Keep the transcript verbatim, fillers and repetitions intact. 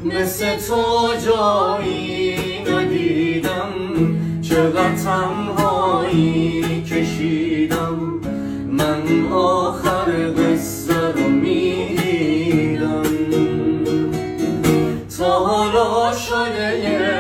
مثل تو جایی ندیدم، چقدر تنهایی کشیدم، من آخر قصه رو میدم. تا حالا شده یه